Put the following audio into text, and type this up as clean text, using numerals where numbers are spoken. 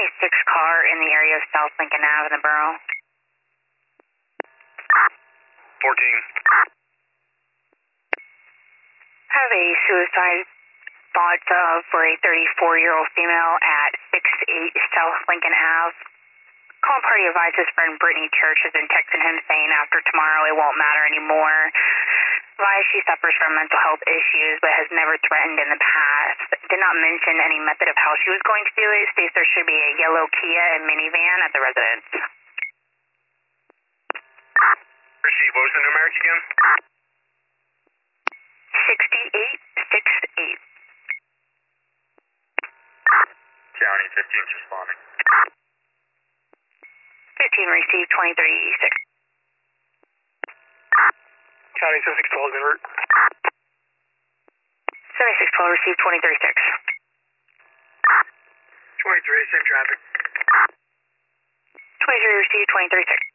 76 car in the area of South Lincoln Ave in the borough. 14. Have a suicide thought for a 34-year-old female at 68 South Lincoln Ave. Call party advises friend Brittany Church has been texting him saying after tomorrow it won't matter anymore. Why she suffers from mental health issues but has never threatened in the past. Did not mention any method of how she was going to do it. States there should be a yellow Kia and minivan at the residence. Receive, what was the numeric again? 6868. County 15's responding. 15 received 2386. County 7612 alert. 7612 received 2336. 23, same traffic. 23 received 2336.